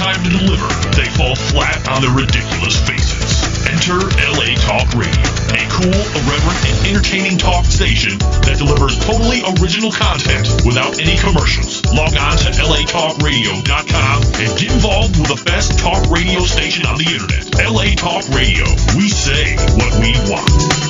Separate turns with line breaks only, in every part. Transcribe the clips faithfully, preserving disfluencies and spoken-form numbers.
time to deliver, they fall flat on their ridiculous faces. Enter L A Talk Radio, a cool, irreverent, and entertaining talk station that delivers totally original content without any commercials. Log on to L A talk radio dot com and get involved with the best talk radio station on the internet. L A Talk Radio. We say what we want.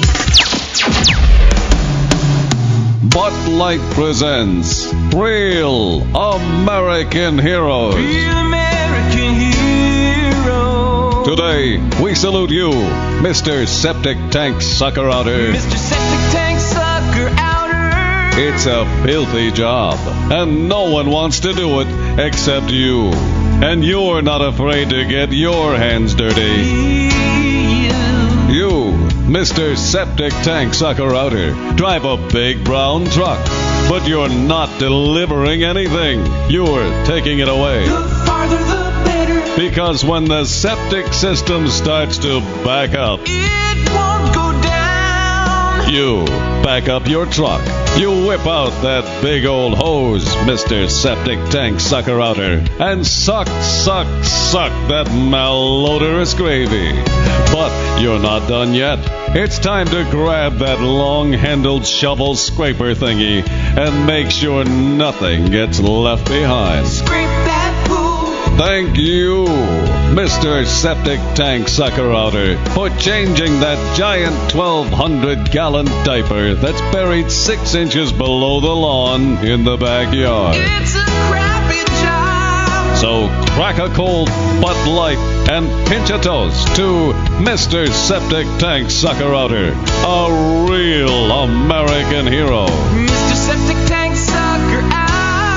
Bud Light presents Real American Heroes.
Real American Heroes.
Today, we salute you, Mister Septic Tank Sucker Outer.
Mister Septic Tank Sucker Outer.
It's a filthy job, and no one wants to do it except you. And you're not afraid to get your hands dirty. You, Mister Septic Tank Sucker Outer, drive a big brown truck, but you're not delivering anything. You're taking it away.
The farther the better.
Because when the septic system starts to back up,
It won't go down.
you back up your truck. You whip out that big old hose, Mister Septic Tank Sucker Outer, and suck, suck, suck that malodorous gravy. But you're not done yet. It's time to grab that long-handled shovel scraper thingy and make sure nothing gets left behind.
Scrape that pool.
Thank you, Mister Septic Tank Sucker Outer, for changing that giant twelve hundred gallon diaper that's buried six inches below the lawn in the backyard.
It's a crappy job.
So crack a cold Bud Light and pinch a toast to Mister Septic Tank Sucker Outer, a real American hero.
Mister Septic Tank Sucker Outer.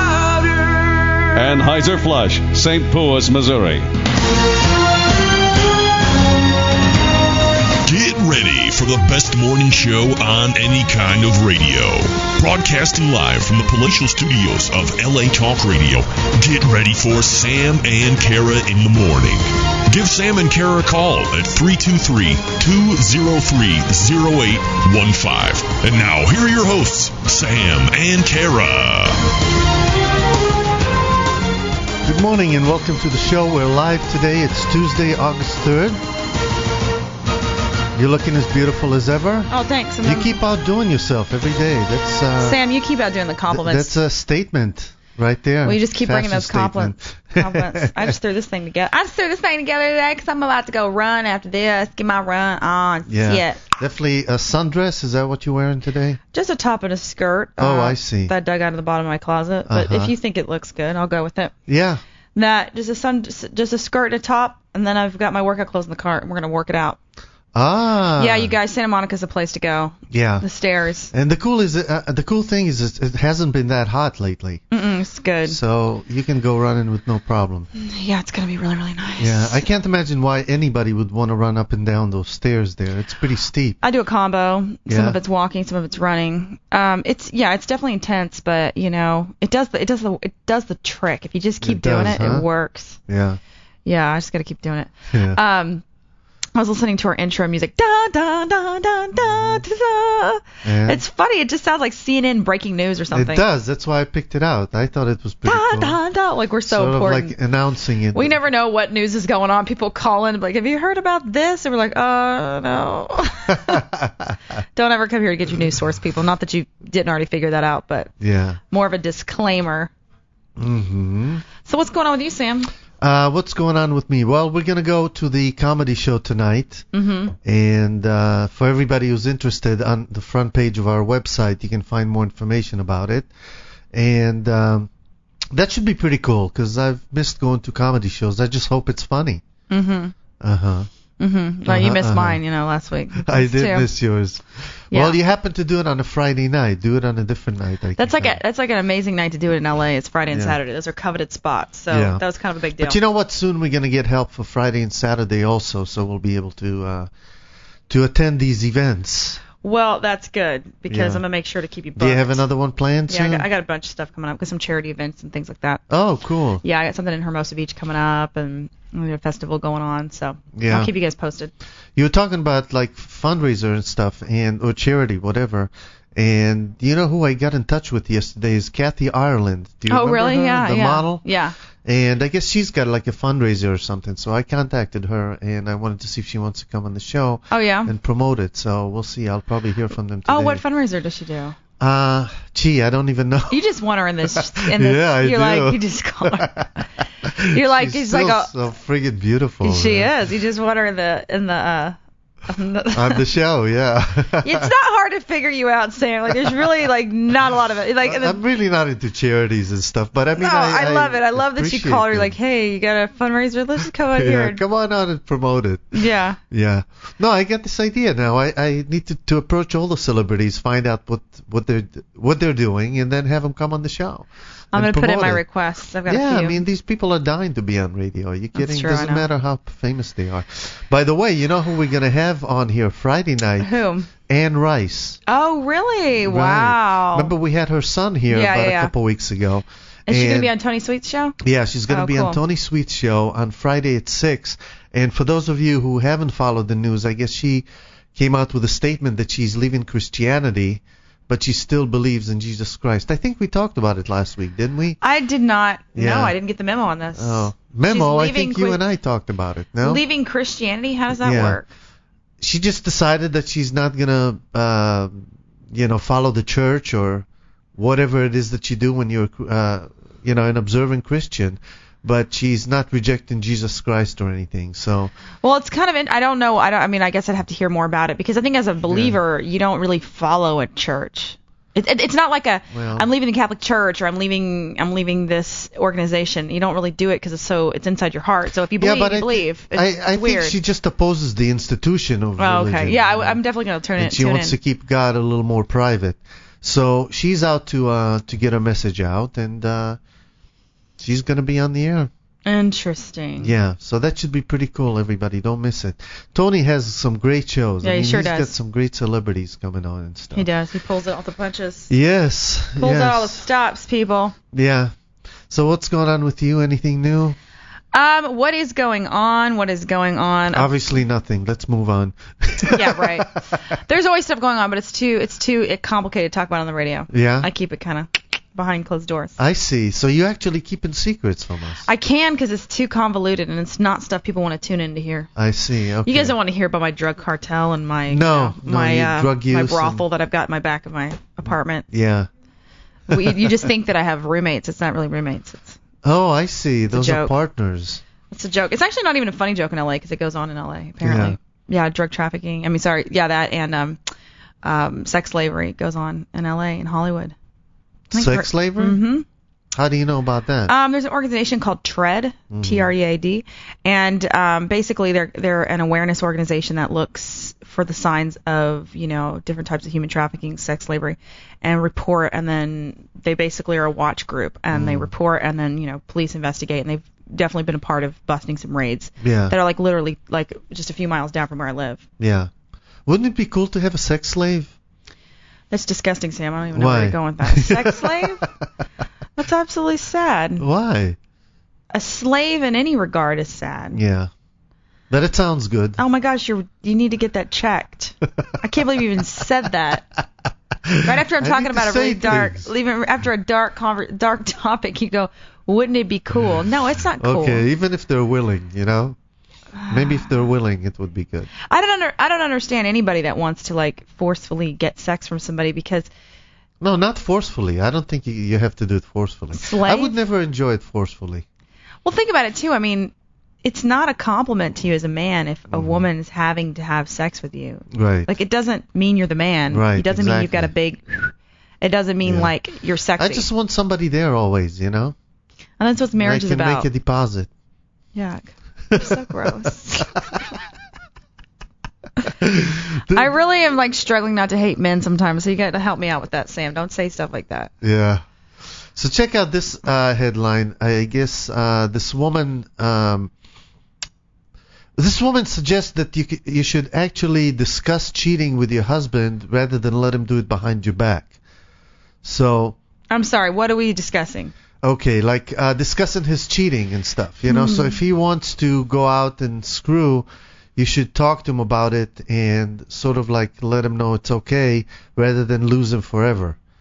Anheuser Flush, Saint Louis, Missouri.
Get ready for the best morning show on any kind of radio. Broadcasting live from the palatial studios of L A Talk Radio. Get ready for Sam and Kara in the morning. Give Sam and Kara a call at three two three, two zero three, zero eight one five. And now, here are your hosts, Sam and Kara.
Good morning and welcome to the show. We're live today. It's Tuesday, August third. You're looking as beautiful as ever.
Oh, thanks.
You keep outdoing yourself every day. That's uh,
Sam, you keep outdoing the compliments.
Th- that's a statement right there.
Well, you just keep bringing those
Fashion
compliments. compliments. I just threw this thing together. I just threw this thing together today because I'm about to go run after this. Get my run on.
Yeah.
Yeah.
Definitely a sundress. Is that what you're wearing today?
Just a top and a skirt.
Oh,
uh,
I see.
That I dug out of the bottom of my closet. But
Uh-huh.
if you think it looks good, I'll go with it.
Yeah.
That just a sun, just a skirt and a top, and then I've got my workout clothes in the cart, and we're gonna work it out.
Ah.
Yeah, you guys, Santa Monica's a place to go.
Yeah.
The stairs.
And the cool is uh, the cool thing is it hasn't been that hot lately.
Mm-mm, it's good.
So you can go running with no problem.
Yeah, it's gonna be really, really nice.
Yeah, I can't imagine why anybody would want to run up and down those stairs there. It's pretty steep.
I do a combo. Some
Yeah.
of it's walking, some of it's running. Um, it's yeah, it's definitely intense, but you know, it does the it does the it does the trick. If you just keep
It
doing
does,
it,
huh?
it works.
Yeah.
Yeah, I just gotta keep doing it.
Yeah.
Um, I was listening to our intro music. Da da da da da da da.
Yeah.
It's funny. It just sounds like C N N breaking news or something.
It does. That's why I picked it out. I thought it was pretty
Da
cool.
da da. Like we're so
sort
important.
of like announcing it.
We never know what news is going on. People call in and be like, have you heard about this? And we're like, uh, no. Don't ever come here to get your news source, people. Not that you didn't already figure that out, but
Yeah.
more of a disclaimer.
Mm-hmm.
So what's going on with you, Sam?
Uh, what's going on with me? Well, we're going to go to the comedy show tonight.
Mm-hmm.
And uh, for everybody who's interested, on the front page of our website, you can find more information about it. And um, that should be pretty cool because I've missed going to comedy shows. I just hope it's funny.
Mm-hmm.
Uh-huh.
Mm-hmm. Well, you
Uh-huh,
missed
uh-huh.
mine, you know, last week.
I did
too.
miss yours.
Yeah.
Well, you happen to do it on a Friday night. Do it on a different night. I
That's
can
like
tell.
a that's like an amazing night to do it in L A. It's Friday and
Yeah.
Saturday. Those are coveted spots. So
Yeah.
that was kind of a big deal.
But you know what? Soon we're going to get help for Friday and Saturday also, so we'll be able to uh, to attend these events.
Well, that's good because
Yeah.
I'm gonna make sure to keep you booked.
Do you have another one planned
Yeah, I
soon?
got, I got a bunch of stuff coming up. Got some charity events and things like that.
Oh, cool.
Yeah, I got something in Hermosa Beach coming up and we have a festival going on. So
Yeah.
I'll keep you guys posted.
You were talking about like fundraiser and stuff, and or charity, whatever. And you know who I got in touch with yesterday is Kathy Ireland. Do you
Oh,
remember
really?
her,
Yeah,
the
yeah.
model?
Yeah.
And I guess she's got like a fundraiser or something. So I contacted her and I wanted to see if she wants to come on the show
Oh yeah.
and promote it. So we'll see. I'll probably hear from them today.
Oh, what fundraiser does she do?
Uh, gee, I don't even know.
You just want her in this. In this
Yeah, I
you're
do.
like you just call her. You're like
she's
she's
still
like a.
so friggin' beautiful.
She
man.
is. You just want her in the in the. Uh, on the,
On the show, yeah.
It's not hard to figure you out, Sam. Like there's really like not a lot of it. Like in the,
I'm really not into charities and stuff, but I mean,
no,
I,
I love it. I love that she
appreciate
called her
them.
like, hey, you got a fundraiser? Let's just come out
Yeah,
here. and-
come on out and promote it.
Yeah.
Yeah. No, I get this idea now. I, I need to, to approach all the celebrities, find out what what they're what they're doing, and then have them come on the show.
I'm
and
gonna put in
promote
my
it.
requests. I've got
Yeah,
a few.
I mean, these people are dying to be on radio. Are you
That's
kidding?
true, I
Doesn't
know.
matter how famous they are. By the way, you know who we're gonna have on here Friday night?
Whom?
Anne Rice.
Oh, really?
Right.
Wow.
Remember we had her son here
Yeah,
about
yeah,
a
yeah.
couple weeks ago.
Is she gonna
And-
be on Tony Sweet's show?
Yeah, she's going to
Oh,
be
cool.
on Tony Sweet's show on Friday at six. And for those of you who haven't followed the news, I guess she came out with a statement that she's leaving Christianity, but she still believes in Jesus Christ. I think we talked about it last week, didn't we?
I did not.
Yeah.
No, I didn't get the memo on this.
Oh, memo.
She's
I think
leaving
you
Chri-
and I talked about it. No,
Leaving Christianity? How does that
Yeah.
work?
she just decided that she's not gonna, uh, you know, follow the church or whatever it is that you do when you're, uh, you know, an observant Christian. But she's not rejecting Jesus Christ or anything. So.
Well, it's kind of. In, I don't know. I don't. I mean, I guess I'd have to hear more about it because I think as a believer, you don't really follow a church. It, it, it's not like a.
Well-
I'm leaving the Catholic Church or I'm leaving. I'm leaving this organization. You don't really do it because it's so. It's inside your heart. So if you believe,
yeah, but
you
I,
believe. It's,
I,
it's
I
weird.
think she just opposes the institution of
Oh,
religion.
okay. Yeah,
you know?
I, I'm definitely gonna turn
and
it.
she
tune
wants
in.
to keep God a little more private. So she's out to uh to get her message out, and uh she's gonna be on the air.
Interesting.
Yeah, so that should be pretty cool. Everybody, don't miss it. Tony has some great shows.
Yeah,
I
he
mean,
sure
he's got
does.
some great celebrities coming on and stuff.
He does. He pulls out all the punches.
Yes.
Pulls
yes.
out all the stops, people.
Yeah. So what's going on with you? Anything new?
Um, what is going on? What is going on?
Obviously nothing. Let's move on.
Yeah, right. There's always stuff going on, but it's too it's too complicated to talk about on the radio.
Yeah.
I keep it kind of behind closed doors.
I see. So you actually keeping secrets from us.
I can because it's too convoluted and it's not stuff people want to tune in to hear.
I see. Okay.
You guys don't want to hear about my drug cartel and my
No,
you know,
no,
my
your
uh,
drug
my
use
brothel that I've got in my back of my apartment.
Yeah.
we, you just think that I have roommates. It's not really roommates. It's
Oh, I see. Those are
joke.
partners.
it's a joke. It's actually not even a funny joke in L A because it goes on in L A apparently. Yeah. drug trafficking. I mean, sorry. Yeah, that and um, um, sex slavery goes on in L A and Hollywood. I think
Sex
we're-
slavery?
Mhm.
How do you know about that?
Um, there's an organization called TREAD, T R E A D, and um, basically they're they're an awareness organization that looks for the signs of you know different types of human trafficking, sex slavery, and report. And then they basically are a watch group, and they report, and then you know police investigate, and they've definitely been a part of busting some raids
yeah.
that are like literally like just a few miles down from where I live.
Yeah. Wouldn't it be cool to have a sex slave?
That's disgusting, Sam. I don't even know
Why?
where you're going with that. Sex slave? That's absolutely sad.
Why?
A slave in any regard is sad.
Yeah. But it sounds good.
Oh my gosh, you you need to get that checked. I can't believe you even said that. Right after I'm
I
talking
need to
about a
say
really dark,
things.
even after a dark conver- dark topic, you go, wouldn't it be cool? No, it's not cool.
Okay, even if they're willing, you know? Maybe if they're willing, it would be good.
I don't under I don't understand anybody that wants to like forcefully get sex from somebody because
No, not forcefully. I don't think you, you have to do it forcefully.
Slave?
I would never enjoy it forcefully.
well, think about it too. I mean, it's not a compliment to you as a man if
Mm-hmm.
a woman is having to have sex with you.
Right.
Like it doesn't mean you're the man.
Right,
It doesn't mean you've got a big. It doesn't mean
Yeah.
like you're sexy.
I just want somebody there always, you know?
and that's what marriage
I
is
can
about.
make a deposit.
Yuck. You're so gross. I really am like struggling not to hate men sometimes, so you got to help me out with that, Sam. Don't say stuff like that.
Yeah. So check out this uh, headline. I guess uh, this woman, um, this woman suggests that you c- you should actually discuss cheating with your husband rather than let him do it behind your back. So
I'm sorry. What are we discussing?
okay, like uh, discussing his cheating and stuff, you know. So if he wants to go out and screw, you should talk to him about it and sort of like let him know it's okay rather than lose him forever.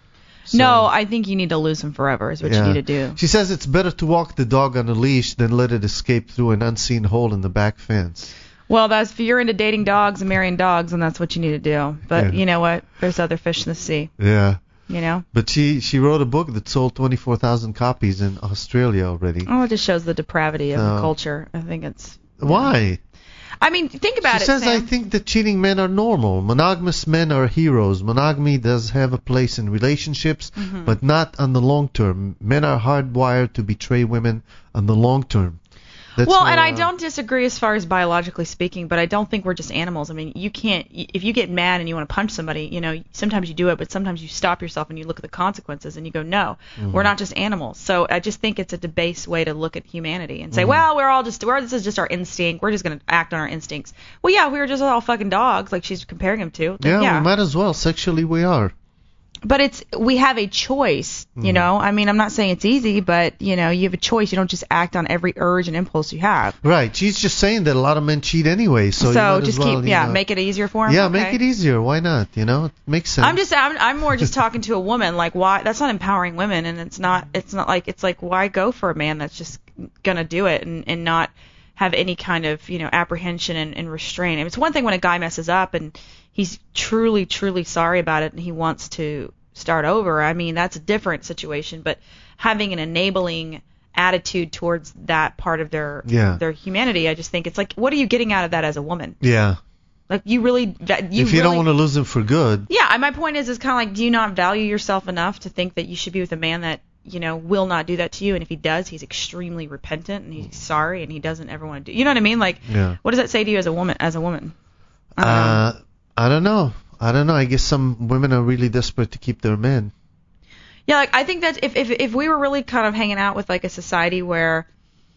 So,
no, I think you need to lose him forever is what
yeah.
you need to do.
She says it's better to walk the dog on a leash than let it escape through an unseen hole in the back fence.
Well, that's if you're into dating dogs and marrying dogs, and that's what you need to do. But
Yeah.
you know what? There's other fish in the sea.
Yeah.
You know?
But she, she wrote a book that sold twenty-four thousand copies in Australia already.
Oh, it just shows the depravity of
No.
the culture. I think it's.
Why?
I mean, think about
She
it,
says,
Sam.
I think that cheating men are normal. Monogamous men are heroes. Monogamy does have a place in relationships,
Mm-hmm.
but not on the long term. Men are hardwired to betray women on the long term. That's
well,
her,
and I
uh,
don't disagree as far as biologically speaking, but I don't think we're just animals. I mean, you can't, if you get mad and you want to punch somebody, you know, sometimes you do it, but sometimes you stop yourself and you look at the consequences and you go, no,
Mm-hmm.
we're not just animals. So I just think it's a debased way to look at humanity and say,
Mm-hmm.
well, we're all just, we're, this is just our instinct. We're just going to act on our instincts. Well, yeah, we were just all fucking dogs, like she's comparing them to. Then,
Yeah,
yeah.
we might as well. Sexually, we are.
But it's we have a choice, you know. I mean, I'm not saying it's easy, but you know, you have a choice. You don't just act on every urge and impulse you have.
Right. She's just saying that a lot of men cheat anyway, so,
So,
you might
just
as well,
keep,
you
yeah,
know-
make it easier for him.
Yeah,
Okay.
make it easier. Why not? You know, it makes sense.
I'm just I'm, I'm more just talking to a woman like why that's not empowering women, and it's not it's not like it's like why go for a man that's just gonna do it and and not have any kind of you know apprehension and, and restraint. And it's one thing when a guy messes up and he's truly truly sorry about it and he wants to start over. I mean, that's a different situation, but having an enabling attitude towards that part of their
Yeah.
their humanity, I just think it's like, what are you getting out of that as a woman?
Yeah.
Like you really that you
if you
really,
don't want to lose him for good.
yeah, and my point is is kind of like, do you not value yourself enough to think that you should be with a man that you know will not do that to you, and if he does, he's extremely repentant and he's sorry and he doesn't ever want to do. You know what I mean? Like,
Yeah.
what does that say to you as a woman? As a woman? I don't know.
Uh, I don't know. I don't know. I guess some women are really desperate to keep their men.
Yeah, like I think that if, if if we were really kind of hanging out with like a society where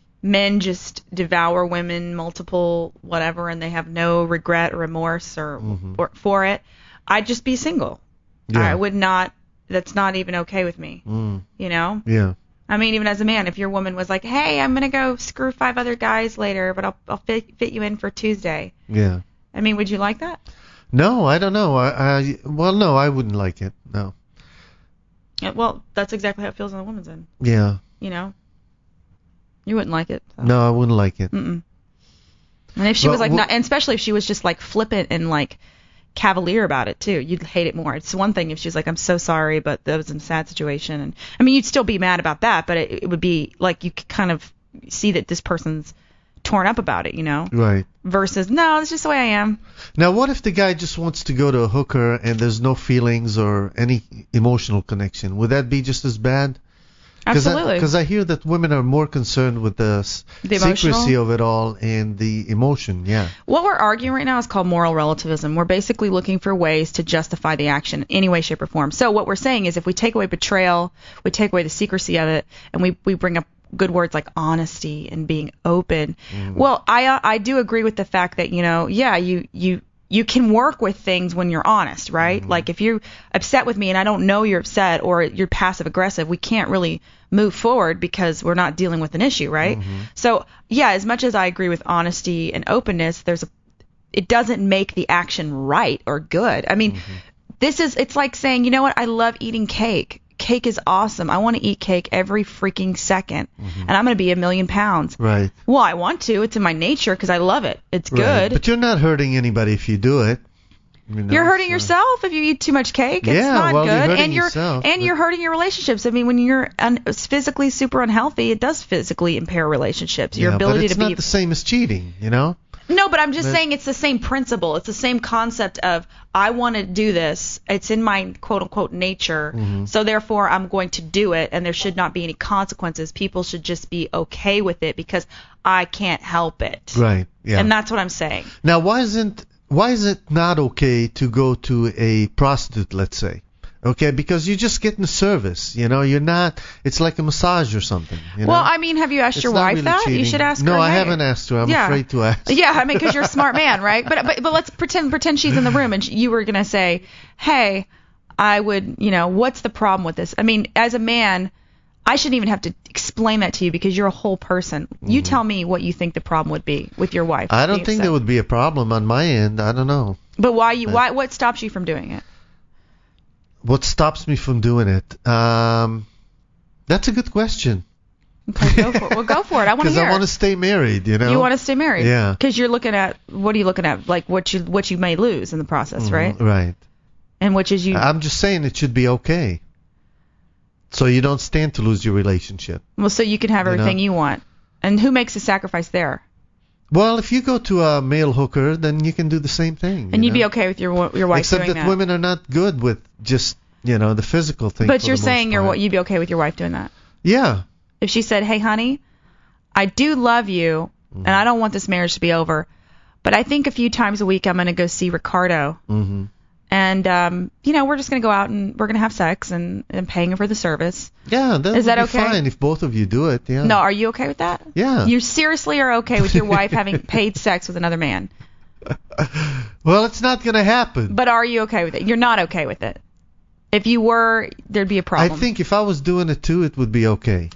men just devour women, multiple whatever, and they have no regret or remorse or,
Mhm.
or for it, I'd just be single.
Yeah.
I would not. That's not even okay with me.
Mm.
You know.
Yeah.
I mean, even as a man, if your woman was like, "Hey, I'm gonna go screw five other guys later, but I'll I'll fit fit you in for Tuesday,"
Yeah.
I mean, would you like that?
No, I don't know. I, I well, no, I wouldn't like it. No.
Yeah, well, that's exactly how it feels on the woman's end.
Yeah.
You know. You wouldn't like it. So.
No, I wouldn't like it.
Mm-mm. And if she
Well,
was like,
well-
not, and especially if she was just like flippant and like cavalier about it too, you'd hate it more. It's one thing if she was like, "I'm so sorry, but that was a sad situation," and I mean, you'd still be mad about that, but it, it would be like you could kind of see that this person's torn up about it, you know,
Right.
versus no, it's just the way I am.
Now, what if the guy just wants to go to a hooker and there's no feelings or any emotional connection? Would that be just as bad?
Absolutely.
Because I, hear that women are more concerned with the, s-
The
secrecy
emotional?
of it all and the emotion. Yeah.
What we're arguing right now is called moral relativism. We're basically looking for ways to justify the action in any way, shape, or form. So what we're saying is if we take away betrayal, we take away the secrecy of it, and we, we bring up good words like honesty and being open. Well, I uh, I do agree with the fact that, you know, yeah, you you you can work with things when you're honest, right? Like if you're upset with me and I don't know you're upset or you're passive aggressive, we can't really move forward because we're not dealing with an issue, right? So, yeah, as much as I agree with honesty and openness, there's a it doesn't make the action right or good. I mean, this is it's like saying, you know what? I love eating cake. Cake is awesome. I want to eat cake every freaking second, and I'm going to be a million pounds.
Right.
Well, I want to. It's in my nature because I love it. It's
Right.
good.
But you're not hurting anybody if you do it. You know,
You're hurting
so-
yourself if you eat too much cake. It's
Yeah,
not
well, you're
good,
hurting
and you're
yourself,
and
but-
you're hurting your relationships. I mean, when you're un- physically super unhealthy, it does physically impair relationships. Your
yeah,
ability
but it's
to
not
be
the same as cheating, you know?
No, but I'm just
But-
saying it's the same principle. It's the same concept of I want to do this. It's in my quote unquote nature.
Mm-hmm.
So therefore I'm going to do it and there should not be any consequences. People should just be okay with it because I can't help it.
Right. Yeah.
And that's what I'm saying.
Now, why isn't why is it not okay to go to a prostitute, let's say? Okay, because you're just getting a service, you know. You're not. It's like a massage or something. You
Well,
know?
I mean, have you asked
It's
your
not
wife
really
that?
cheating.
You should ask
no,
her.
No, I
hey.
haven't asked her. I'm
Yeah.
afraid to ask.
Yeah, I mean, because you're a smart man, right? But but but let's pretend pretend she's in the room and she, you were gonna say, hey, I would, you know, what's the problem with this? I mean, as a man, I shouldn't even have to explain that to you because you're a whole person. You tell me what you think the problem would be with your wife.
I don't
being
think
upset.
there would be a problem on my end. I don't know.
But why you? Why? What stops you from doing it?
what stops me from doing it? Um, that's a good question.
Okay, go for it. Well, go for it. I want to
Because
hear.
I want to stay married, you know.
You want to stay married?
Yeah.
Because you're looking at, what are you looking at? Like what you what you may lose in the process,
Mhm,
right?
Right.
And which is you.
I'm just saying it should be okay. So you don't stand to lose your relationship.
Well, so you can have
You
everything
know?
you want. And who makes the sacrifice there?
Well, if you go to a male hooker, then you can do the same thing.
And
you
you'd be
know?
okay with your wo- your wife
Except
doing
that,
that.
women are not good with just, you know, the physical thing.
But
for
you're
the most
saying you're
part.
what you'd be okay with your wife doing that.
Yeah.
If she said, "Hey, honey, I do love you,
Mm-hmm.
and I don't want this marriage to be over, but I think a few times a week I'm going to go see Ricardo,
Mm-hmm.
and um, you know, we're just going to go out and we're going to have sex, and and paying him for the service."
Yeah, that
Is
would
that
be
okay?
fine if both of you do it. Yeah.
No, are you okay with that?
Yeah.
You seriously are okay with your wife having paid sex with another man?
Well, it's not going to happen.
But are you okay with it? You're not okay with it. If you were, there'd be a
I
problem.
think if I was doing it too, it would be okay.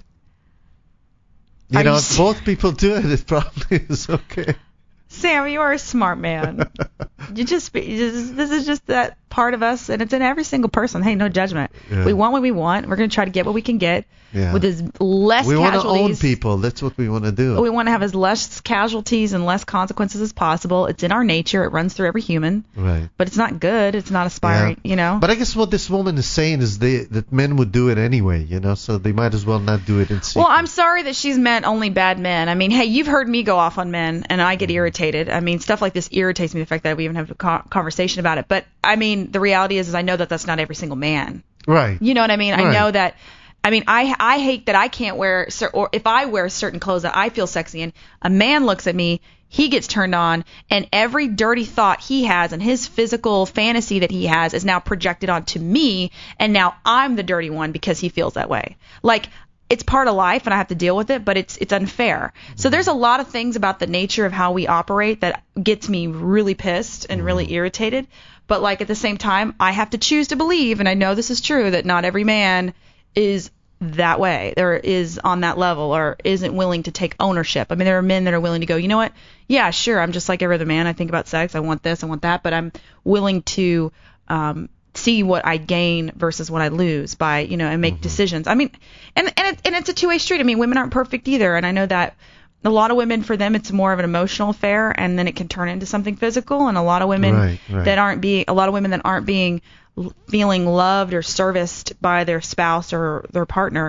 You
Are
know,
you
if
s-
both people do it, it probably is okay.
Sam, you are a smart man. You just, be- you just this is just that part of us, and it's in every single person. Hey, no judgment.
Yeah.
We want what we want. We're going to try to get what we can get
Yeah.
with as less
we want to own
casualties.
people. That's what we want to do.
We want to have as less casualties and less consequences as possible. It's in our nature. It runs through every human.
Right.
But it's not good. It's not aspiring, you know?
But I guess what this woman is saying is they, that men would do it anyway, you know, so they might as well not do it in secret.
Well, I'm sorry that she's meant only bad men. I mean, hey, you've heard me go off on men, and I get irritated. I mean, stuff like this irritates me, the fact that we even have a co- conversation about it. But, I mean, the reality is, is I know that that's not every single man.
Right.
You know what I mean? I
Right.
know that. I mean, I I hate that I can't wear cer- or if I wear certain clothes that I feel sexy in, a man looks at me, he gets turned on, and every dirty thought he has and his physical fantasy that he has is now projected onto me, and now I'm the dirty one because he feels that way. Like, it's part of life and I have to deal with it, but it's it's unfair. So there's a lot of things about the nature of how we operate that gets me really pissed and really irritated. But like at the same time, I have to choose to believe, and I know this is true, that not every man is that way, or is on that level, or isn't willing to take ownership. I mean, there are men that are willing to go, you know what? Yeah, sure, I'm just like every other man. I think about sex. I want this, I want that, but I'm willing to um, see what I gain versus what I lose by, you know, and make decisions. I mean, and and, it, and it's a two-way street. I mean, women aren't perfect either, and I know that a lot of women, for them, it's more of an emotional affair, and then it can turn into something physical. And a lot of women
Right, right.
that aren't being, a lot of women that aren't being l- feeling loved or serviced by their spouse or their partner,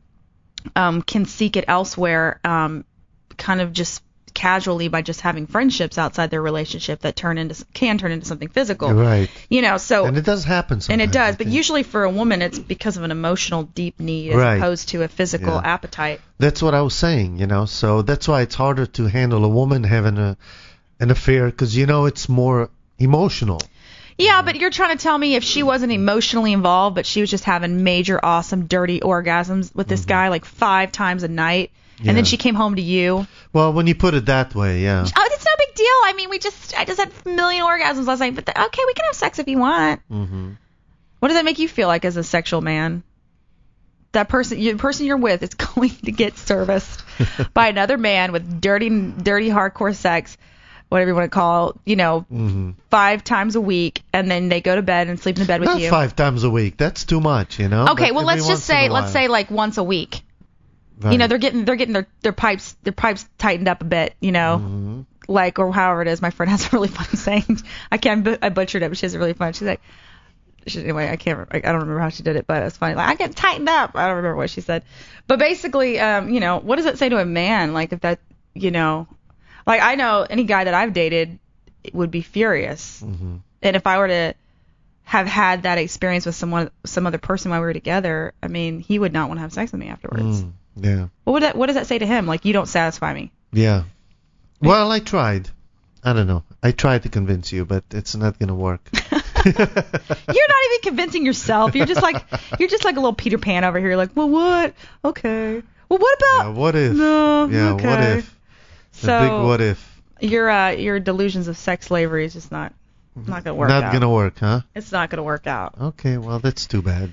um, can seek it elsewhere, um, kind of just casually by just having friendships outside their relationship that turn into can turn into something physical.
Right.
You know, so
And it does happen
and
sometimes.
it does,
I
but
think.
usually for a woman, it's because of an emotional deep need as
Right.
opposed to a physical
Yeah.
appetite.
That's what I was saying, you know. So that's why it's harder to handle a woman having a an affair, because you know it's more emotional.
Yeah, but you're trying to tell me if she wasn't emotionally involved, but she was just having major, awesome, dirty orgasms with this guy like five times a night,
Yeah.
and then she came home to you.
Well, when you put it that way, yeah.
Oh, it's no big deal. I mean, we just, I just had a million orgasms last night, but the, okay, we can have sex if you want.
hmm
What does that make you feel like as a sexual man? That person, the person you're with, is going to get serviced by another man with dirty, dirty, hardcore sex, whatever you want to call, you know,
hmm
five times a week, and then they go to bed and sleep in the bed with
Not
you.
five times a week. That's too much, you know.
Okay,
But
well, let's
every
just
once in
say,
a
let's
while.
say like once a week.
Right.
You know, they're getting, they're getting their, their pipes, their pipes tightened up a bit, you know,
Mhm.
like, or however it is. My friend has a really funny saying. I can't, bu- I butchered it, but she has a really fun. She's like, she, anyway, I can't, I don't remember how she did it, but it's funny. Like, I get tightened up. I don't remember what she said, but basically, um, you know, what does it say to a man? Like, if that, you know, like I know any guy that I've dated would be furious,
Mhm.
and if I were to have had that experience with someone, some other person while we were together, I mean, he would not want to have sex with me afterwards.
Mm, yeah.
What would that, what does that say to him? Like, you don't satisfy me.
Yeah. Well, I tried. I don't know. I tried to convince you, but it's not gonna work.
You're not even convincing yourself. You're just like, you're just like a little Peter Pan over here. Like, well, what? Okay. Well, what
Yeah,
about?
what if?
No.
Yeah,
okay.
what if? The
So
big what if.
your uh, your delusions of sex slavery is just not not gonna work
Not
out.
gonna work, huh?
It's not gonna work out.
Okay, well, that's too bad.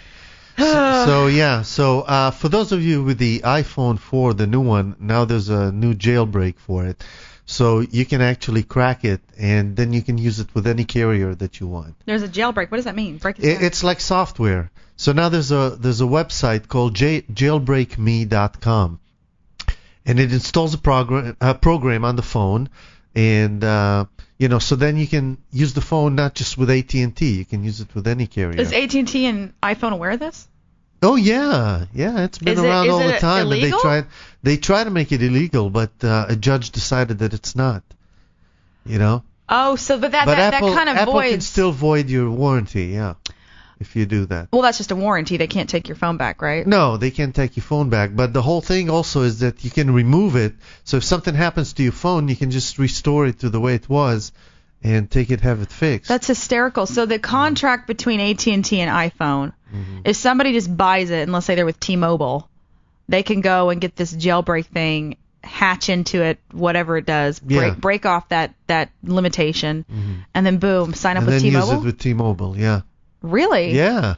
So, yeah, so uh, for those of you with the iPhone four, the new one, now there's a new jailbreak for it. So you can actually crack it, and then you can use it with any carrier that you want.
There's a jailbreak. What does that mean? Break it
It,
down.
it's like software. So now there's a there's a website called J- jailbreak me dot com, and it installs a program a program on the phone, and uh, you know, so then you can use the phone not just with A T and T. You can use it with any carrier.
Is A T and T and iPhone aware of this?
Oh yeah, yeah, it's been
Is it-
around
is
all
it
the time, and
illegal?
they tried they try to make it illegal, but uh, a judge decided that it's not. You know,
Oh, so but that
but
that,
Apple
that kind of
Apple
voids.
can still void your warranty, yeah, if you do that.
Well, that's just a warranty. They can't take your phone back, right?
No, they can't take your phone back, but the whole thing also is that you can remove it. So if something happens to your phone, you can just restore it to the way it was, and take it, have it fixed.
That's hysterical. So the contract between A T and T and iPhone,
Mm-hmm.
if somebody just buys it, and let's say they're with T-Mobile, they can go and get this jailbreak thing, hatch into it, whatever it does,
Yeah.
break break off that that limitation, and then boom, sign up
and
with
then use
T-Mobile.
it with T-Mobile, yeah.
Really?
Yeah.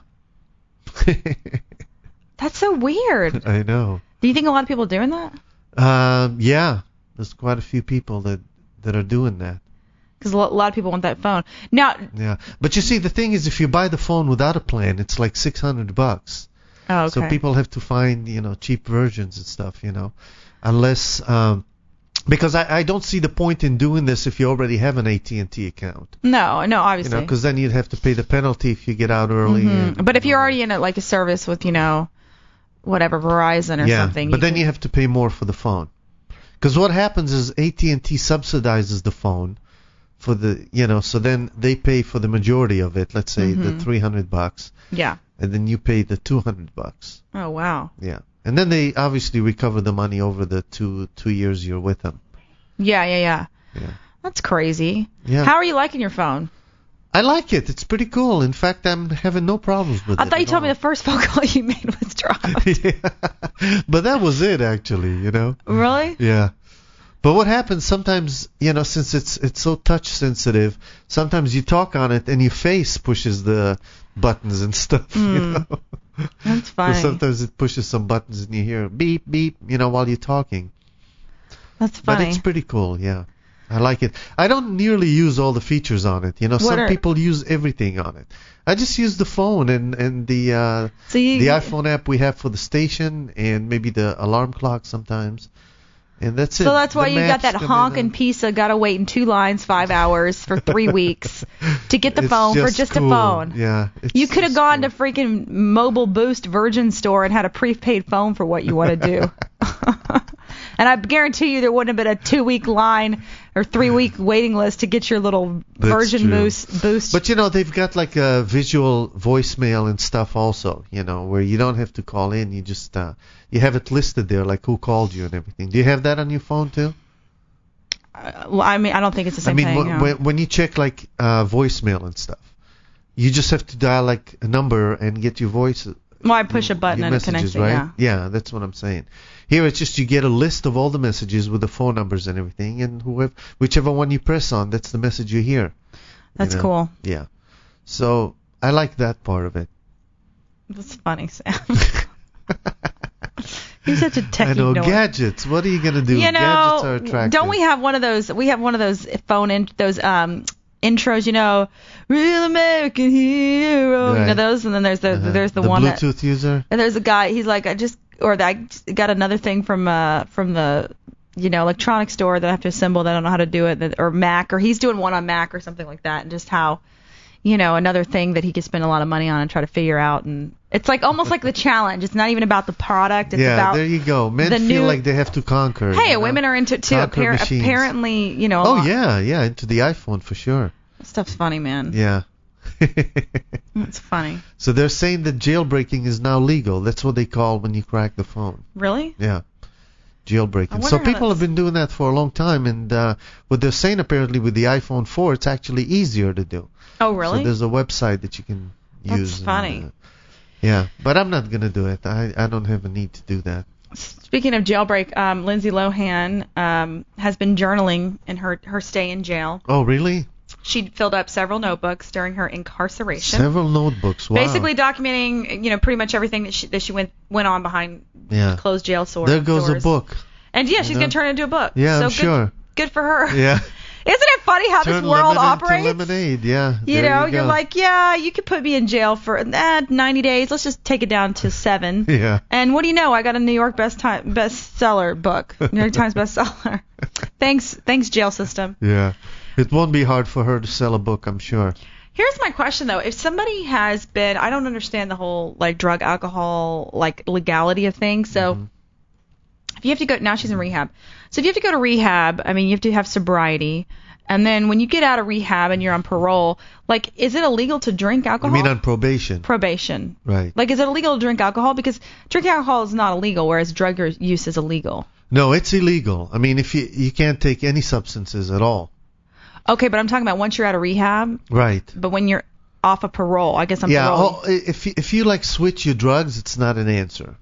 That's so weird.
I know.
Do you think a lot of people are doing that?
Um, yeah, there's quite a few people that that are doing that.
Because a lo- a lot of people want that phone. Now,
Yeah, but you see, the thing is, if you buy the phone without a plan, it's like six hundred bucks.
oh, okay.
So people have to find, you know, cheap versions and stuff, you know, unless um, because I, I don't see the point in doing this if you already have an A T and T account,
no, no,
you
obviously.
know, because then you'd have to pay the penalty if you get out early.
Mhm.
and-
But if you're already in a, like a service with, you know, whatever, Verizon or
yeah,
something.
but then
can-
you have to pay more for the phone. Because what happens is A T and T subsidizes the phone for the, you know, so then they pay for the majority of it. Let's say the
Mhm.
three hundred bucks,
Yeah.
and then you pay the two hundred bucks.
Oh, wow.
Yeah, and then they obviously recover the money over the two two years you're with them.
Yeah, yeah, yeah.
Yeah.
That's crazy.
Yeah.
How are you liking your phone?
I like it. It's pretty cool. In fact, I'm having no problems with
I
it.
thought you
at
told me
all.
the first phone call you made was dropped.
Yeah. But that was it, actually. You know.
Really?
Yeah. But what happens sometimes, you know, since it's it's so touch sensitive, sometimes you talk on it and your face pushes the buttons and stuff. You
Mm.
know.
That's
'Cause
funny.
sometimes it pushes some buttons and you hear beep beep, you know, while you're talking.
That's
But
funny.
it's pretty cool, yeah. I like it. I don't nearly use all the features on it. You know,
What
some
are-
people use everything on it. I just use the phone and and the uh,
so you,
the iPhone app we have for the station and maybe the alarm clock sometimes. And that's it.
So that's why
The
you got
maps
that
come in
honkin'
and-
pizza, gotta wait in two lines five hours for three weeks to get the
It's
phone for just
cool.
a phone.
Yeah. It's
You could have
just
gone
cool.
to freaking Mobile Boost Virgin store and had a prepaid phone for what you want to do. And I guarantee you there wouldn't have been a two-week line or three-week waiting list to get your little
That's
Virgin
true.
Boost. Boost.
But you know, they've got like a visual voicemail and stuff also, you know, where you don't have to call in. You just, uh, you have it listed there, like who called you and everything. Do you have that on your phone too?
Uh, well, I mean, I don't think it's the same
I mean,
thing.
wh-
no.
when, when you check like uh, voicemail and stuff, you just have to dial like a number and get your voice.
well, I push a button
your
and it
messages,
connects it,
right?
yeah.
Yeah, that's what I'm saying. Here it's just you get a list of all the messages with the phone numbers and everything, and whoever, whichever one you press on, that's the message you hear.
That's
you know?
cool.
Yeah. So I like that part of it.
That's funny, Sam. You're such a techie
I know,
dork.
gadgets. What are you gonna do?
You
gadgets are
know,
attractive.
don't we have one of those? We have one of those phone in those um intros, you know, Real American Hero. You know
Right.
those, and then there's the
Uh-huh.
there's the, one that,
Bluetooth user.
and there's a guy. He's like, I just or that I just got another thing from uh from the you know electronic store that I have to assemble that I don't know how to do it, that, or Mac, or he's doing one on Mac or something like that, and just how. You know, another thing that he could spend a lot of money on and try to figure out, and it's like almost like the challenge. It's not even about the product. It's
yeah,
about
there you go. Men
the
feel
new-
like they have to conquer.
Hey,
you know?
women are into it too.
Conquer
Appar-
machines.
apparently, you know. a
Oh
lot-
yeah, yeah, into the iPhone for sure.
Stuff's funny, man.
Yeah.
It's funny.
So they're saying that jailbreaking is now legal. That's what they call when you crack the phone.
Really?
Yeah.
I
Jailbreaking.
wonder
So
how
people
that's-
have been doing that for a long time, and uh, what they're saying apparently with the iPhone four, it's actually easier to do.
Oh, really?
So there's a website that you can
That's
use. and,
funny.
uh, yeah, but I'm not gonna do it. I I don't have a need to do that.
Speaking of jailbreak, um, Lindsay Lohan um, has been journaling in her, her stay in jail.
Oh really?
She filled up several notebooks during her incarceration.
Several notebooks. Wow.
Basically documenting, you know, pretty much everything that she that she went went on behind
Yeah.
closed jail sor-
There goes
doors.
a book.
And yeah, she's
know?
gonna turn it into a book.
Yeah,
so
I'm
good,
sure.
good for her.
Yeah.
Isn't it funny how
Turn
this world
lemon
operates?
into lemonade, yeah.
You
there
know,
you
you're
go.
like, yeah, you could put me in jail for eh, ninety days. Let's just take it down to seven.
Yeah.
And what do you know? I got a New York best time bestseller book, New York Times bestseller. Thanks, thanks, jail system.
Yeah. It won't be hard for her to sell a book, I'm sure.
Here's my question though: if somebody has been, I don't understand the whole like drug, alcohol, like legality of things. So
Mm-hmm.
if you have to go, now she's in rehab. So if you have to go to rehab, I mean, you have to have sobriety. And then when you get out of rehab and you're on parole, like, is it illegal to drink
You
alcohol?
mean on probation?
Probation.
Right.
Like, is it illegal to drink alcohol? Because drinking alcohol is not illegal, whereas drug use is illegal.
No, it's illegal. I mean, if you you can't take any substances at all.
Okay, but I'm talking about once you're out of rehab,
Right.
but when you're off of parole, I guess I'm
Yeah.
parole.
Oh, if you, if you like switch your drugs, it's not an answer.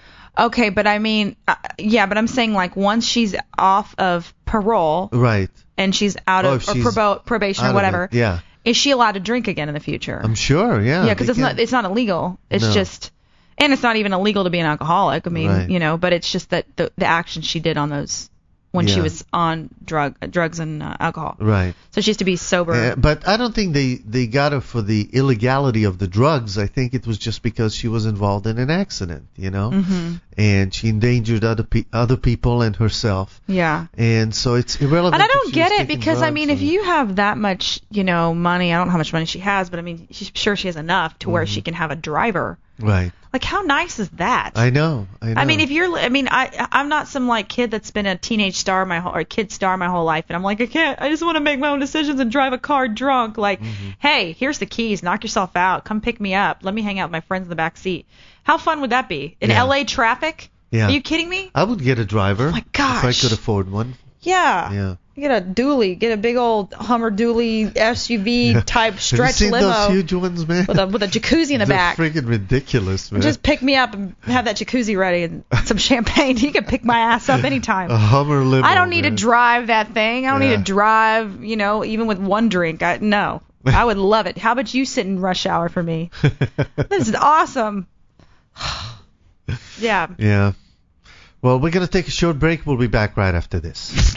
Okay, but I mean, uh, yeah, but I'm saying like once she's off of parole
Right.
and she's out
Oh,
of
if
or
she's
probo- probation
out
or
of
whatever,
it, yeah.
is she allowed to drink again in the future?
I'm sure. Yeah.
yeah, because
they
it's not
can.
it's not illegal. It's
No.
just, and it's not even illegal to be an alcoholic. I mean,
Right.
you know, but it's just that the the action she did on those when she
Yeah.
was on drug drugs and uh, alcohol.
Right.
So she has to be sober.
Uh, but I don't think they, they got her for the illegality of the drugs. I think it was just because she was involved in an accident, you know,
hmm
and she endangered other pe- other people and herself.
Yeah.
And so it's irrelevant.
And I
if
don't
she
get
was
it
taking
because I
drugs
mean, if
and-
you have that much, you know, money, I don't know how much money she has, but I mean, she's sure she has enough to where
Mm-hmm.
she can have a driver.
Right.
Like, how nice is that?
I know. I know.
I mean, if you're, I mean, I, I'm not some like kid that's been a teenage star my whole, or kid star my whole life, and I'm like, I can't, I just want to make my own decisions and drive a car drunk. Like,
Mm-hmm.
hey, here's the keys, knock yourself out, come pick me up, let me hang out with my friends in the back seat. How fun would that be? In
Yeah.
L A traffic?
Yeah.
Are you kidding me?
I would get a driver.
Oh my
If I
gosh.
could afford one.
Yeah.
Yeah.
Get a dually, get a big old Hummer dually S U V type
Have
stretch
you seen
limo
those huge ones, man?
with a with a jacuzzi in the
They're
back.
freaking ridiculous, man.
Just pick me up and have that jacuzzi ready and some champagne. You can pick my ass up anytime.
a Hummer limo.
I don't need
man.
to drive that thing. I don't
Yeah.
need to drive, you know, even with one drink. I, no. I would love it. How about you sit in rush hour for me? This is awesome. Yeah.
Yeah. Well, we're going to take a short break. We'll be back right after this.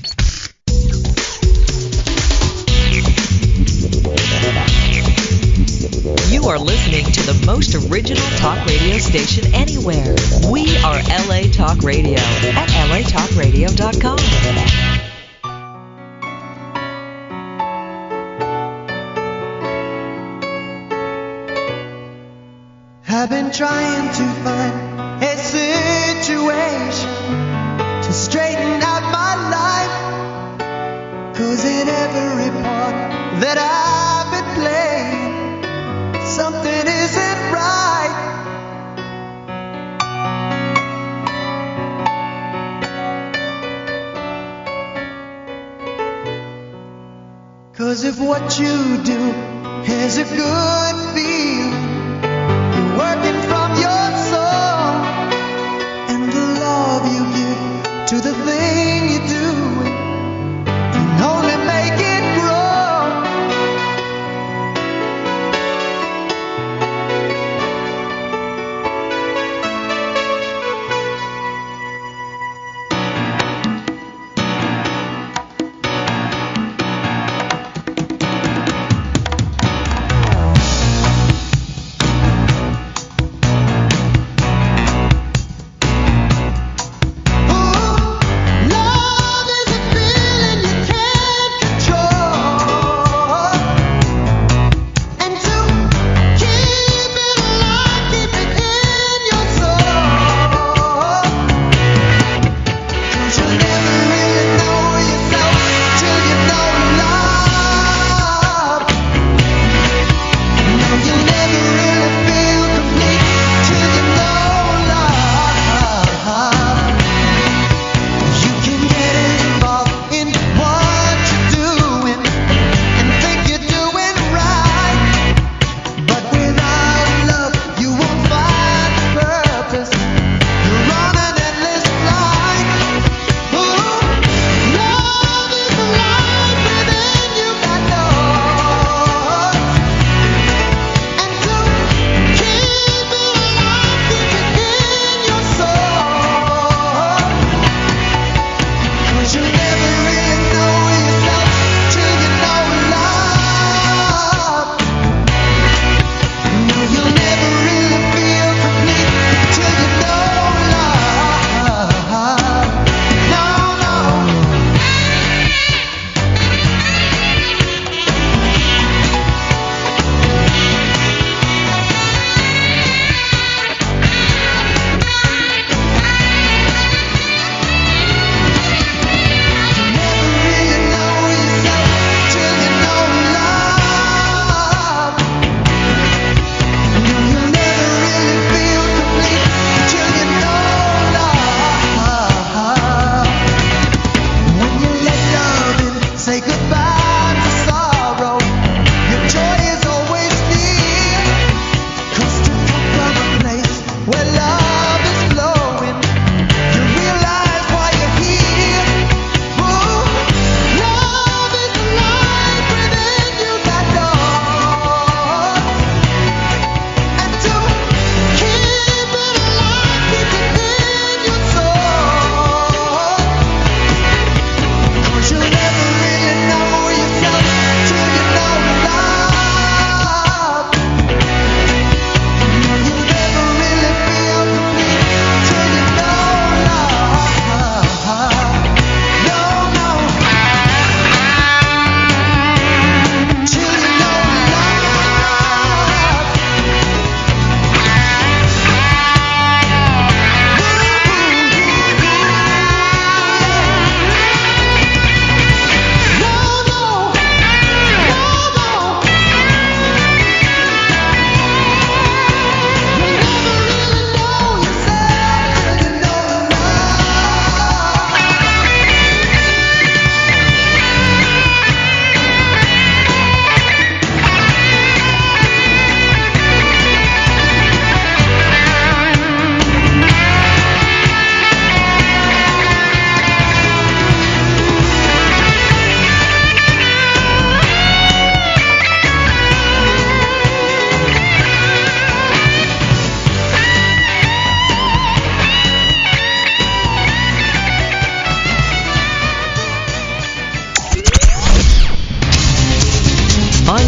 You are listening to the most original talk radio station anywhere. We are L A Talk Radio at L A talk radio dot com.
I've been trying to find a situation to straighten out my life. Cause in every part that I've been playing, something isn't right. Cause if what you do is a good feeling, you're working from your soul, and the love you give to the thing you do can only make it grow.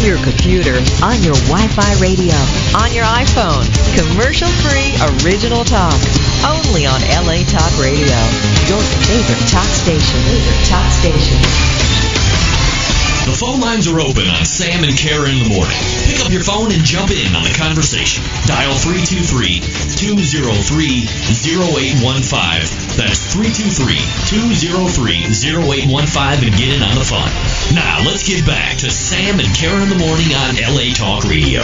your computer, on your Wi-Fi radio, on your iPhone. Commercial-free original talk. Only on L A Talk Radio. Your favorite talk station. Favorite talk station.
The phone lines are open on Sam and Kara in the morning. Pick up your phone and jump in on the conversation. Dial three two three, two oh three, oh eight one five. That's three two three, two oh three, oh eight one five and get in on the fun. Now, let's get back to Sam and Kara in the morning on L A Talk Radio.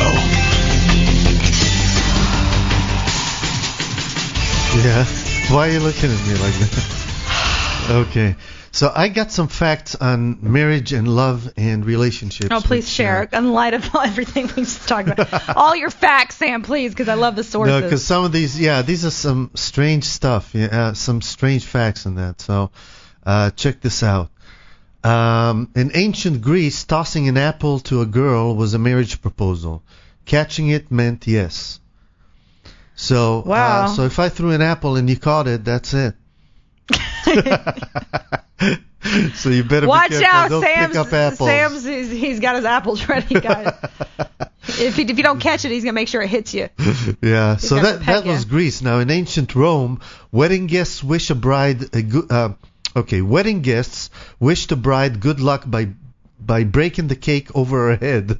Yeah. Why are you looking at me like that? Okay. So I got some facts on marriage and love and relationships.
Oh, please
which,
share
uh,
in light of everything we just talked about. All your facts, Sam, please, because I love the sources.
No, because some of these, yeah, these are some strange stuff. Yeah, uh, some strange facts in that. So uh, check this out. Um, in ancient Greece, tossing an apple to a girl was a marriage proposal. Catching it meant yes. So,
wow.
uh, so if I threw an apple and you caught it, that's it. So you better
watch
be careful.
out,
Don't
Sam's.
pick up apples.
Sam's he's, he's got his apples ready, guys. if he, if you don't catch it, he's gonna make sure it hits you.
Yeah.
He's
So
got
that
to
that
peg
was
you.
Greece. Now in ancient Rome, wedding guests wish a bride a good. Uh, okay, wedding guests wish the bride good luck by by breaking the cake over her head.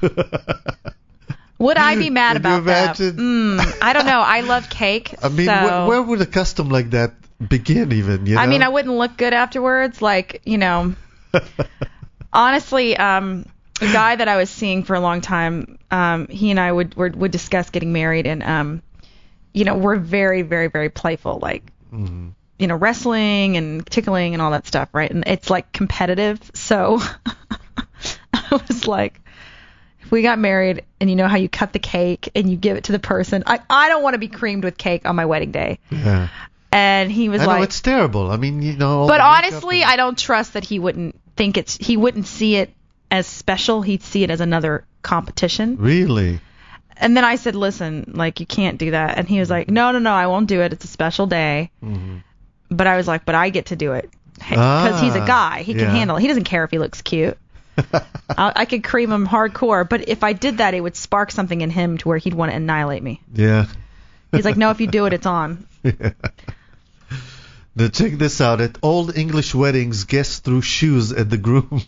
Would I be mad
Can you
about that?
imagine?
Mm, I don't know. I love cake.
I mean,
so...
where, where would a custom like that begin? Even you know.
I mean, I wouldn't look good afterwards. Like, you know, honestly, um, a guy that I was seeing for a long time, um, he and I would would, would discuss getting married, and um, you know, we're very, very, very playful, like,
Mhm.
you know, wrestling and tickling and all that stuff, right? And it's like competitive. So I was like, if we got married, and you know how you cut the cake and you give it to the person, I I don't want to be creamed with cake on my wedding day.
Yeah.
And he was
I know
like,
it's terrible. I mean, you know. all
but
the makeup
honestly,
and-
I don't trust that he wouldn't think it's, he wouldn't see it as special. He'd see it as another competition.
Really.
And then I said, listen, like, you can't do that. And he was like, no, no, no, I won't do it. It's a special day.
Mhm.
But I was like, but I get to do it. Because he's a
Ah,
guy. He can
yeah.
handle it. He doesn't care if he looks cute. I, I could cream him hardcore. But if I did that, it would spark something in him to where he'd want to annihilate me.
Yeah.
He's like, no, if you do it, it's on.
Yeah. Now check this out. At old English weddings, guests threw shoes at the groom.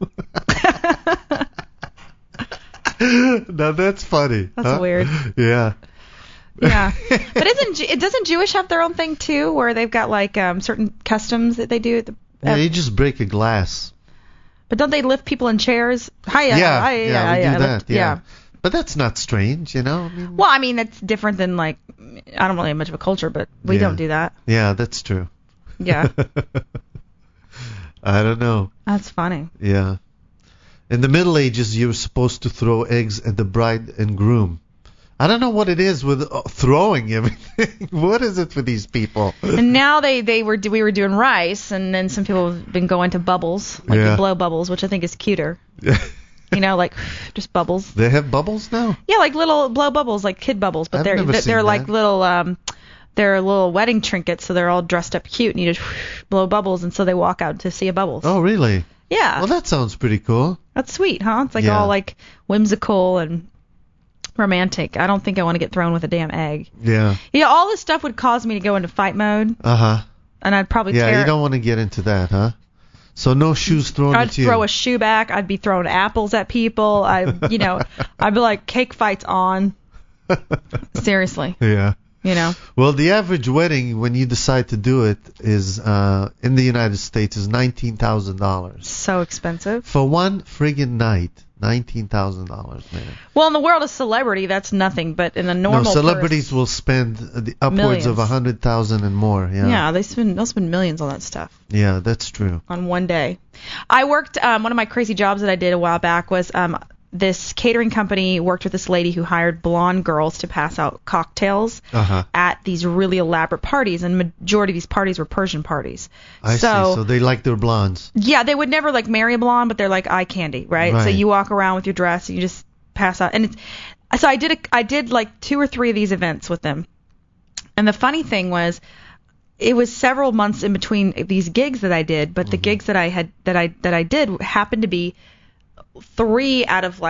Now that's funny.
That's
huh?
weird.
Yeah.
Yeah, but isn't Ju- doesn't Jewish have their own thing too, where they've got like um, certain customs that they do? At the,
Yeah,
uh,
you just break a glass.
but don't they lift people in chairs? Hiya,
yeah,
hiya,
yeah, we
hiya,
do that.
lift-
yeah. But that's not strange, you know. I mean,
Well, I mean that's different than like I don't really have much of a culture, but we
Yeah.
don't do that.
yeah, that's true.
Yeah,
I don't know.
that's funny.
Yeah. In the Middle Ages, you were supposed to throw eggs at the bride and groom. I don't know what it is with uh, throwing everything. What is it for these people?
And now they they were we were doing rice, and then some people have been going to bubbles, like
Yeah.
the blow bubbles, which I think is cuter. You know, like just bubbles.
They have bubbles now?
Yeah, like little blow bubbles, like kid bubbles, but
I've
they're
never
they're,
seen
they're like
that.
little um they're little wedding trinkets, so they're all dressed up cute, and you just blow bubbles, and so they walk out to see a bubbles.
Oh, really?
Yeah,
Well, that sounds pretty cool.
that's sweet, huh? It's like
Yeah.
all like whimsical and romantic. I don't think I want to get thrown with a damn egg.
Yeah.
Yeah, all this stuff would cause me to go into fight mode,
Uh-huh.
and I'd probably
Yeah,
tear.
you don't want to get into that, huh? So no shoes thrown
I'd
at you.
throw a shoe back. I'd be throwing apples at people. I, you know, I'd be like, cake fights on. Seriously,
Yeah.
you know.
Well, the average wedding, when you decide to do it, is uh, in the United States is nineteen thousand dollars
So expensive.
for one friggin' night. Nineteen thousand dollars, man.
Well, in the world of celebrity, that's nothing. But in a normal
no, celebrities
person-
will spend uh, the upwards
Millions.
of a hundred thousand and more. Yeah.
yeah, they spend they'll spend millions on that stuff
Yeah, that's true.
on one day. I worked. Um, one of my crazy jobs that I did a while back was um, this catering company worked with this lady who hired blonde girls to pass out cocktails
Uh-huh.
at these really elaborate parties, and majority of these parties were Persian parties.
I
so,
see. So they like their blondes.
yeah, they would never like marry a blonde, but they're like eye candy, right? So
Right.
you walk around with your dress, and you just pass out, and it's so I did a, I did like two or three of these events with them, and the funny thing was, it was several months in between these gigs that I did, but the gigs that I had that I that I did happened to be three out of like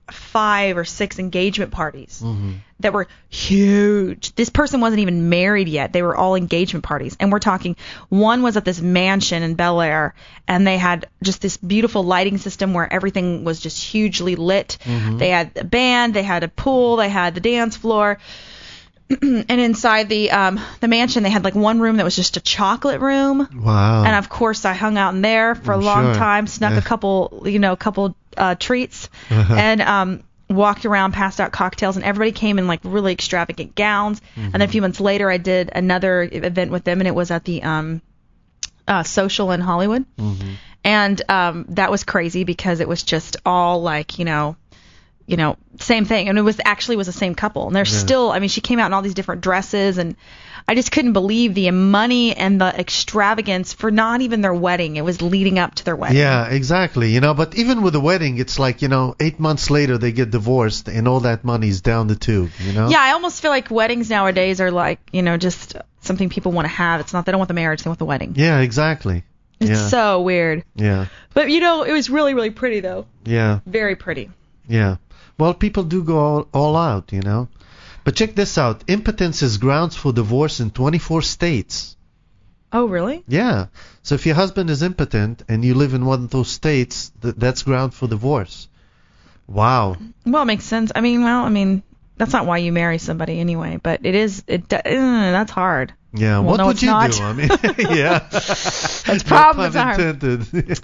five or six engagement parties
Mm-hmm.
that were huge. This person wasn't even married yet. They were all engagement parties. And we're talking, one was at this mansion in Bel Air, and they had just this beautiful lighting system where everything was just hugely lit.
Mm-hmm.
They had a band, they had a pool, they had the dance floor. And inside the um, the mansion, they had like one room that was just a chocolate room.
Wow.
And of course, I hung out in there for
I'm
a long
sure.
time, snuck
Yeah.
a couple, you know, couple uh, treats,
Uh-huh.
and um, walked around, passed out cocktails, and everybody came in like really extravagant gowns.
Mm-hmm.
And then a few months later, I did another event with them, and it was at the um, uh, Social in Hollywood.
Mm-hmm.
And um, that was crazy because it was just all like, you know, you know, same thing. And it was actually was the same couple. And they're
Yeah.
still, I mean, she came out in all these different dresses, and I just couldn't believe the money and the extravagance for not even their wedding. It was leading up to their wedding.
Yeah, exactly. You know, but even with the wedding, it's like, you know, eight months later they get divorced and all that money's down the tube, you know?
Yeah, I almost feel like weddings nowadays are like, you know, just something people want to have. It's not, they don't want the marriage, they want the wedding.
Yeah, exactly.
It's
yeah.
so weird.
Yeah.
But, you know, it was really, really pretty, though.
Yeah.
Very pretty.
Yeah. Well, people do go all, all out, you know. But check this out. Impotence is grounds for divorce in twenty-four states.
Oh, really?
Yeah. So if your husband is impotent and you live in one of those states, th- that's ground for divorce. Wow.
Well, it makes sense. I mean, well, I mean, that's not why you marry somebody anyway, but it is, it, do- uh, that's hard.
Yeah.
Well,
what
no,
would
it's
you
not.
do? I mean, yeah.
That's probably
no pun
hard.
intended.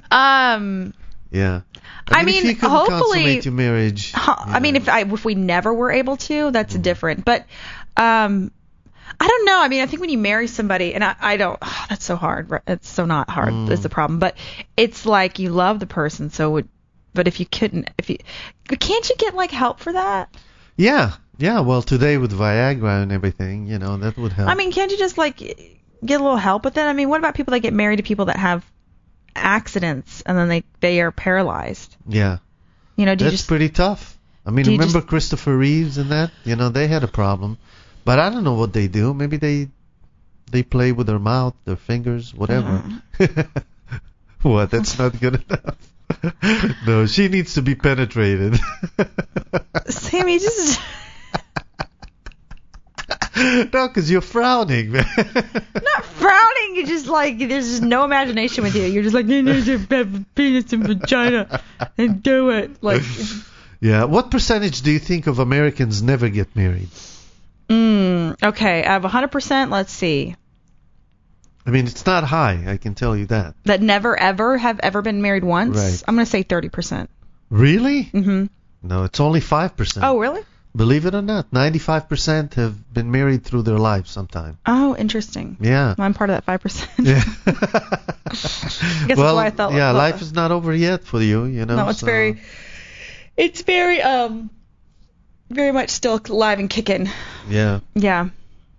Um,
yeah.
I
if
mean,
you couldn't
hopefully-
consummate your marriage.
huh, I mean,
yeah.
if I, if we never were able to, that's different. But, um, I don't know. I mean, I think when you marry somebody, and I, I don't, oh, that's so hard. right? It's so not hard.
Mm.
That's the problem. But it's like you love the person, so would, but if you couldn't, if you, can't you get like help for that?
Yeah. Yeah. Well, today with Viagra and everything, you know, that would help.
I mean, can't you just like get a little help with it? I mean, what about people that get married to people that have accidents and then they they are paralyzed?
yeah.
You know, do you
That's
just
pretty tough. I mean,
do you
remember
just-
Christopher Reeves and that? You know, they had a problem. But I don't know what they do. Maybe they they play with their mouth, their fingers, whatever. What? That's not good enough. No, she needs to be penetrated.
Sammy, just
No, because you're frowning, man.
not frowning. You just like there's just no imagination with you. You're just like you need to have a penis and vagina and do it. Like,
Yeah. What percentage do you think of Americans never get married?
mm, okay, I have one hundred percent. Let's see.
I mean, it's not high. I can tell you that.
That never ever have ever been married once.
Right.
I'm gonna say thirty percent.
Really?
Mm-hmm.
No, it's only five percent.
Oh, really?
Believe it or not, ninety-five percent have been married through their life sometime.
Oh, interesting.
Yeah.
Well, I'm part of that five percent.
Yeah.
I guess
well,
that's why I thought.
yeah,
thought-
life is not over yet for you, you know.
No, it's
so-
very, it's very, um, very much still alive and kicking.
Yeah,
Yeah.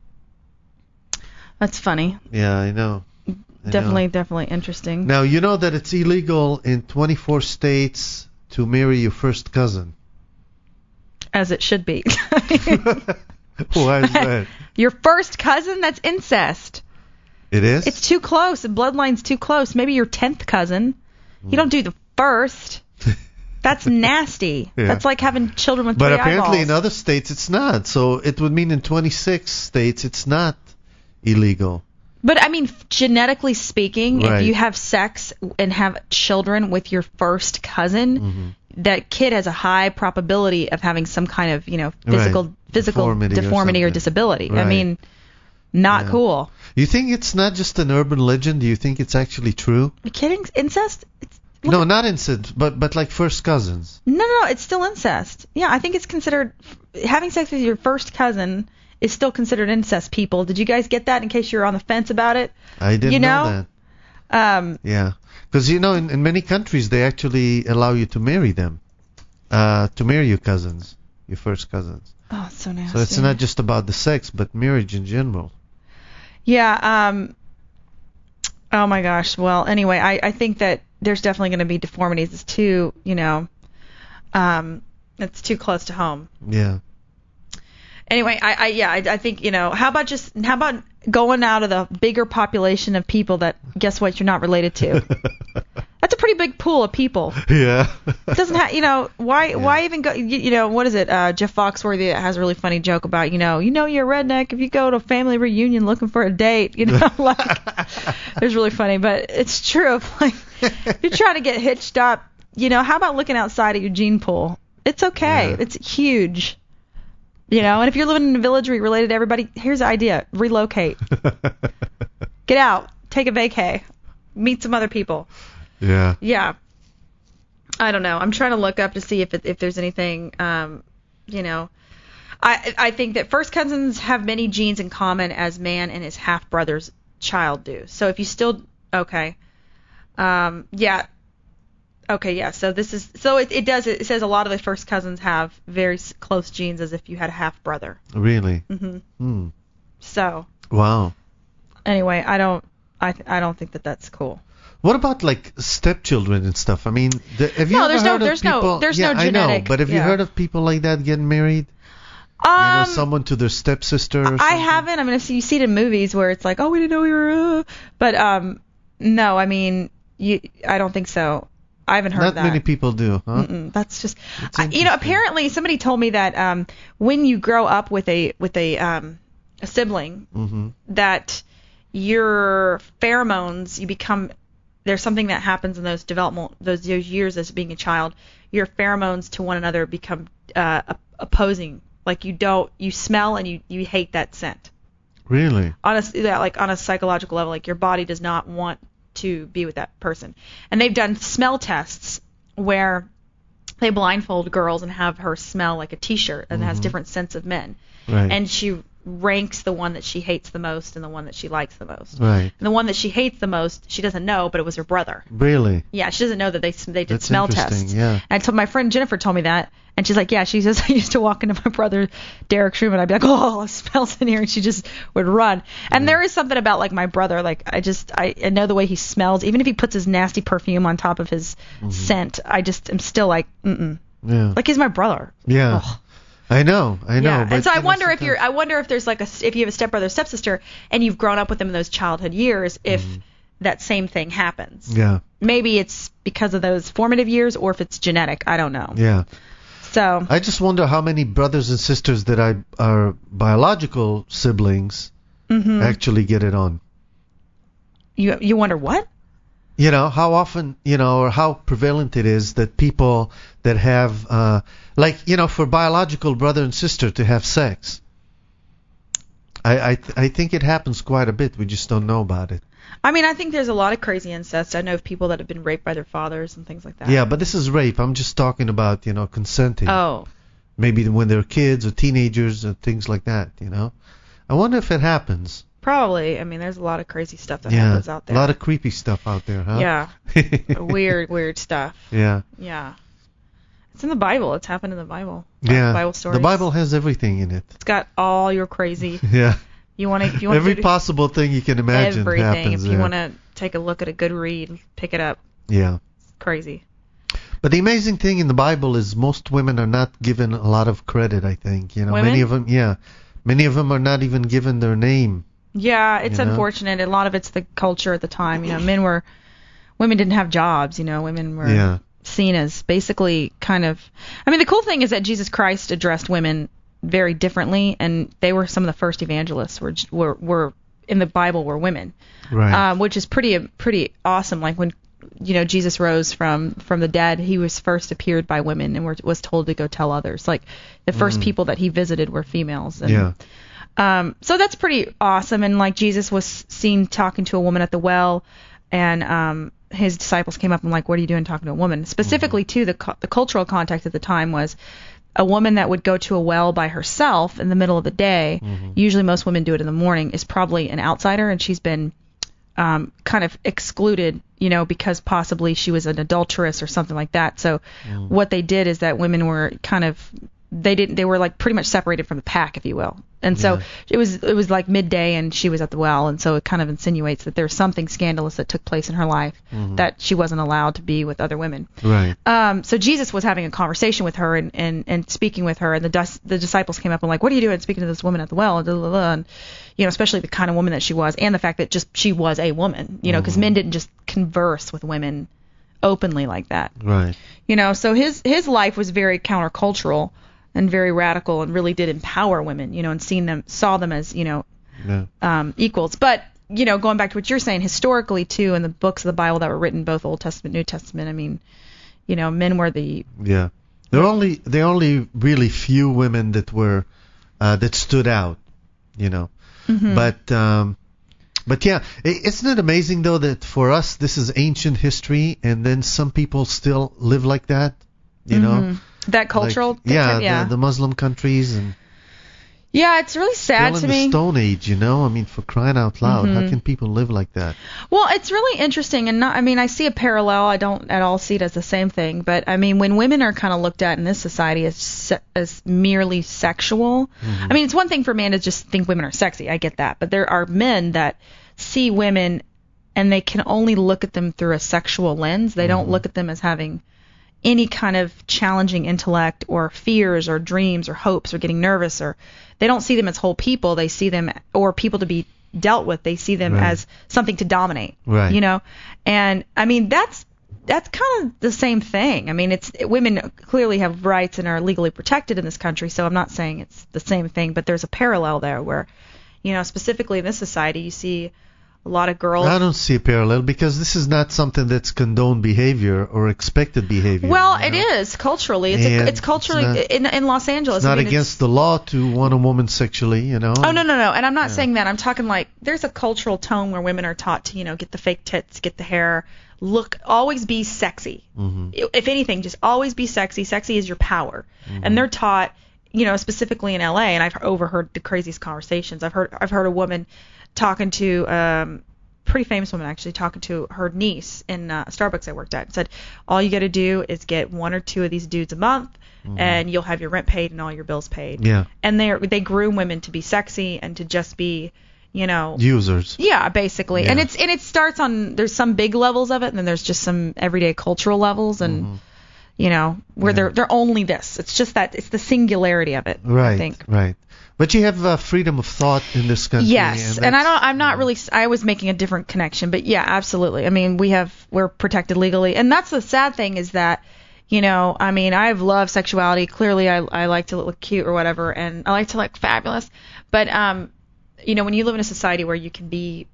That's funny.
yeah, I know. I
Definitely,
know.
definitely interesting.
Now, you know that it's illegal in twenty-four states to marry your first cousin.
As it should be.
Why is that?
Your first cousin? That's incest.
It is?
It's too close. The bloodline's too close. Maybe your tenth cousin. You don't do the first. That's nasty.
Yeah.
That's like having children with
But
three
apparently
eyeballs.
in other states it's not. So it would mean in twenty-six states it's not illegal.
But I mean, f- genetically speaking,
Right.
if you have sex and have children with your first cousin,
Mm-hmm.
that kid has a high probability of having some kind of, you know, physical
Right.
physical
Deformity
deformity,
or
or,
something.
disability. I
Right.
mean, not
Yeah.
cool.
You think it's not just an urban legend? Do you think it's actually true?
Are you kidding? Incest? It's,
No, not incest, but but like first cousins.
no, no, no, it's still incest. Yeah, I think it's considered having sex with your first cousin is still considered incest. People, did you guys get that? In case you're on the fence about it,
I didn't
You
know?
know?
that.
um,
Yeah, because you know in, in many countries they actually allow you to marry them, uh, to marry your cousins, your first cousins.
oh, it's so nasty.
So it's not just about the sex, but marriage in general.
Yeah. Um. Oh my gosh. Well, anyway, I, I think that there's definitely going to be deformities. It's too, you know, um, it's too close to home.
Yeah.
Anyway, I, I yeah, I, I think, you know, how about just how about going out of the bigger population of people that, guess what, you're not related to. That's a pretty big pool of people.
Yeah.
It doesn't have, you know, why yeah. why even go, you, you know, what is it? Uh, Jeff Foxworthy has a really funny joke about, you know, you know you're a redneck if you go to a family reunion looking for a date, you know, like, it was really funny, but it's true. Like, if you're trying to get hitched up, you know, how about looking outside at your gene pool? It's okay. Yeah. It's huge. You know, and if you're living in a village where you're related to everybody, here's the idea. Relocate. Get out. Take a vacay. Meet some other people.
Yeah.
Yeah. I don't know. I'm trying to look up to see if it, if there's anything, um, you know. I I think that first cousins have many genes in common as man and his half-brother's child do. So if you still, okay. Um, yeah. Okay, yeah. So this is, so it, it does, it says a lot of the first cousins have very close genes as if you had a half-brother.
Really?
Mm-hmm.
Hmm.
So.
Wow.
Anyway, I don't, I I don't think that that's cool.
What about like stepchildren and stuff? I mean, the, have you
no,
ever
there's
heard
no,
of
there's
people?
no, there's
yeah,
no genetic.
I know, but have
yeah.
you heard of people like that getting married?
Um,
you know, someone to their stepsister. Or something?
I haven't. I mean, you see it in movies where it's like, oh, we didn't know we were. Uh, but um, no, I mean, you, I don't think so. I haven't heard
Not
of that.
Not many people do, huh?
Mm-mm, that's just, I, you know. Apparently, somebody told me that um, when you grow up with a with a um a sibling,
mm-hmm.
that your pheromones, you become, there's something that happens in those development, those, those years as being a child, your pheromones to one another become uh, opposing. Like you don't, you smell and you, you hate that scent.
Really?
On a, that, like on a psychological level, like your body does not want to be with that person. And they've done smell tests where they blindfold girls and have her smell like a t-shirt and
mm-hmm.
has different scents of men.
Right.
And she ranks the one that she hates the most and the one that she likes the most.
Right.
And the one that she hates the most, she doesn't know, but it was her brother.
Really?
Yeah, she doesn't know that they they did
That's
smell
interesting,
tests.
Yeah.
And I told my friend Jennifer told me that, and she's like, yeah, she says I used to walk into my brother Derek's room and I'd be like, oh, it smells in here, and she just would run. And yeah. there is something about like my brother, like I just I, I know the way he smells, even if he puts his nasty perfume on top of his mm-hmm. scent, I just am still like, mm-mm.
Yeah.
Like he's my brother.
Yeah.
Ugh.
I know, I know.
Yeah.
But
and so I wonder
know,
if you're, I wonder if there's like a, if you have a stepbrother, stepsister, and you've grown up with them in those childhood years, if mm. that same thing happens.
Yeah.
Maybe it's because of those formative years, or if it's genetic. I don't know.
Yeah.
So.
I just wonder how many brothers and sisters that I are biological siblings
mm-hmm.
actually get it on.
You you wonder what?
You know, how often, you know, or how prevalent it is that people that have, uh, like, you know, for biological brother and sister to have sex. I I, th- I think it happens quite a bit. We just don't know about it.
I mean, I think there's a lot of crazy incest. I know of people that have been raped by their fathers and things like that.
Yeah, but this is rape. I'm just talking about, you know, consenting.
Oh.
Maybe when they're kids or teenagers or things like that, you know. I wonder if it happens.
Probably. I mean, there's a lot of crazy stuff that
yeah,
happens out there.
A lot of creepy stuff out there, huh?
Yeah. weird, weird stuff.
Yeah.
Yeah. It's in the Bible. It's happened in the Bible.
Yeah.
Bible stories.
The Bible has everything in it.
It's got all your crazy.
Yeah.
You want to. You want
every
to
possible thing you can imagine
everything.
happens
If you
there.
want to take a look at a good read, pick it up.
Yeah.
It's crazy.
But the amazing thing in the Bible is most women are not given a lot of credit. I think you know
women?
many of them. Yeah. Many of them are not even given their name.
Yeah, it's
you know?
unfortunate. A lot of it's the culture at the time. You know, men were, women didn't have jobs. You know, women were
yeah.
seen as basically kind of. I mean, the cool thing is that Jesus Christ addressed women very differently, and they were some of the first evangelists. Were were, were in the Bible were women,
right?
Um, which is pretty pretty awesome. Like when you know Jesus rose from from the dead, he was first appeared by women and were, was told to go tell others. Like the first mm. people that he visited were females. And,
yeah.
Um, so that's pretty awesome. And like Jesus was seen talking to a woman at the well, and um, his disciples came up and like, what are you doing talking to a woman? Specifically, mm-hmm. too, the cu- the cultural context at the time was a woman that would go to a well by herself in the middle of the day. Mm-hmm. Usually, most women do it in the morning. Is probably an outsider, and she's been um, kind of excluded, you know, because possibly she was an adulteress or something like that. So mm. what they did is that women were kind of they didn't. They were like pretty much separated from the pack, if you will. And so
Yeah.
it was it was like midday, and she was at the well, and so it kind of insinuates that there's something scandalous that took place in her life
Mhm.
that she wasn't allowed to be with other women.
Right.
Um, so Jesus was having a conversation with her and, and, and speaking with her, and the dis- the disciples came up and like, what are you doing speaking to this woman at the well? Blah, blah, blah. And, you know, especially the kind of woman that she was, and the fact that just she was a woman, you know, because men didn't just converse with women openly like that.
Right.
You know, so his his life was very countercultural and very radical, and really did empower women, you know, and seen them saw them as, you know,
Yeah.
um, equals. But, you know, going back to what you're saying, historically too, in the books of the Bible that were written, both Old Testament, New Testament, I mean, you know, men were the
Yeah. There are only there are only really few women that were uh, that stood out, you know.
Mhm.
But um, but yeah, i- isn't it amazing though that for us this is ancient history, and then some people still live like that, you know?
Mhm. that cultural.
Like, yeah,
yeah.
The, the Muslim countries and
Yeah, it's really sad
still
to
in
me.
the Stone Age, you know. I mean, for crying out loud, how
Mhm.
can people live like that?
Well, it's really interesting, and not, I mean, I see a parallel. I don't at all see it as the same thing, but I mean, when women are kind of looked at in this society as se- as merely sexual, I mean, it's one thing for a man to just think women are sexy. I get that, but there are men that see women and they can only look at them through a sexual lens. They don't look at them as having any kind of challenging intellect or fears or dreams or hopes or getting nervous, or they don't see them as whole people. They see them, or people to be dealt with. They see them
Right.
as something to dominate.
Right.
You know, and I mean that's that's kind of the same thing. I mean, it's women clearly have rights and are legally protected in this country, so I'm not saying it's the same thing, but there's a parallel there where, you know, specifically in this society, you see a lot of girls.
I don't see a parallel because this is not something that's condoned behavior or expected behavior.
Well,
you
it
know?
is culturally. It's a,
And
it's culturally
it's not-
in in Los Angeles.
It's not
I mean,
against the law to want a woman sexually, you know.
Oh no no no, and I'm not saying that. I'm talking like there's a cultural tone where women are taught to, you know, get the fake tits, get the hair, look, always be sexy.
Mhm.
If anything, just always be sexy. Sexy is your power, and they're taught, you know, specifically in L A. And I've overheard the craziest conversations. I've heard I've heard a woman talking to um pretty famous woman actually talking to her niece in uh, Starbucks I worked at, and said all you got to do is get one or two of these dudes a month, and you'll have your rent paid and all your bills paid.
Yeah.
And they they groom women to be sexy and to just be, you know,
Users.
yeah, basically.
Yeah.
And it's and it starts on there's some big levels of it, and then there's just some everyday cultural levels, and you know where
Yeah.
they're they're only this. It's just that it's the singularity of it.
Right.
I think.
Right. But you have uh, freedom of thought in this country.
Yes, and, I
that's-
don't. I'm not really. I was making a different connection, but yeah, absolutely. I mean, we have we're protected legally, and that's the sad thing is that, you know, I mean, I've loved sexuality. Clearly, I I like to look cute or whatever, and I like to look fabulous. But um, you know, when you live in a society where you can be,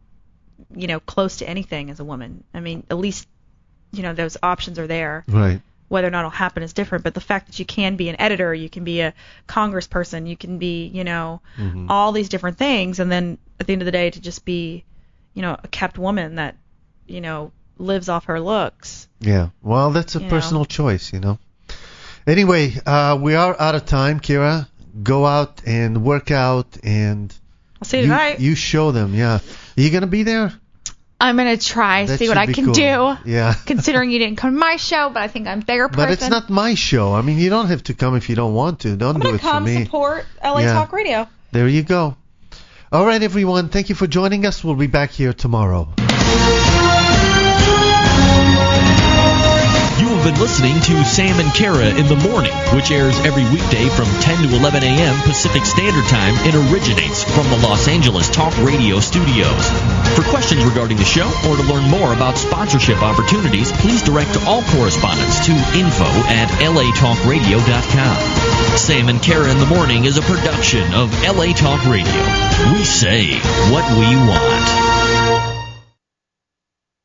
you know, close to anything as a woman, I mean, at least, you know, those options are there.
Right.
Whether or not it'll happen is different, but the fact that you can be an editor, you can be a congressperson, you can be, you know,
Mhm.
all these different things, and then at the end of the day to just be, you know, a kept woman that, you know, lives off her looks.
Yeah. Well, that's a
You
personal
know.
choice, you know. Anyway, uh, we are out of time, Kira. Go out and work out, and
I'll see you
you,
tonight.
you show them. Yeah. Are you gonna be there?
I'm gonna try,
That
see what
should
I
be
can
cool.
do.
Yeah.
Considering you didn't come to my show, but I think I'm a bigger person.
But it's not my show. I mean, you don't have to come if you don't want to. Don't
I'm
do
gonna
it for
come
me.
support L A
Yeah.
Talk Radio.
There you go. All right, everyone. Thank you for joining us. We'll be back here tomorrow.
You have been listening to Sam and Kara in the Morning, which airs every weekday from ten to eleven a.m. Pacific Standard Time and originates from the Los Angeles Talk Radio studios. For questions regarding the show or to learn more about sponsorship opportunities, please direct all correspondence to info at l a talk radio dot com. Sam and Kara in the Morning is a production of L A Talk Radio. We say what we want.